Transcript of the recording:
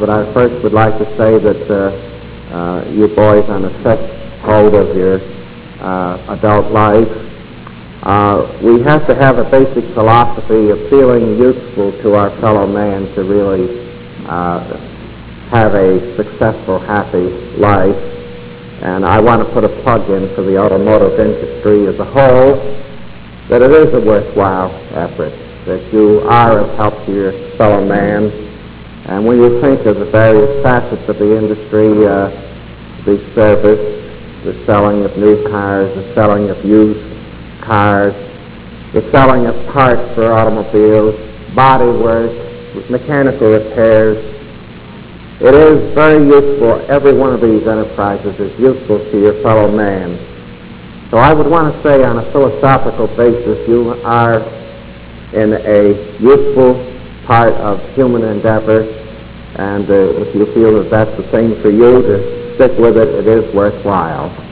but I first would like to say that you boys on the threshold of your adult life, we have to have a basic philosophy of feeling useful to our fellow man to really have a successful, happy life. And I want to put a plug in for the automotive industry as a whole, that it is a worthwhile effort, that you are of help to your fellow man. And when you think of the various facets of the industry, the service, the selling of new cars, the selling of used cars, the selling of parts for automobiles, body work, mechanical repairs, it is very useful. Every one of these enterprises is useful to your fellow man. So I would want to say on a philosophical basis, you are in a useful part of human endeavor, and if you feel that that's the same for you, to stick with it, it is worthwhile.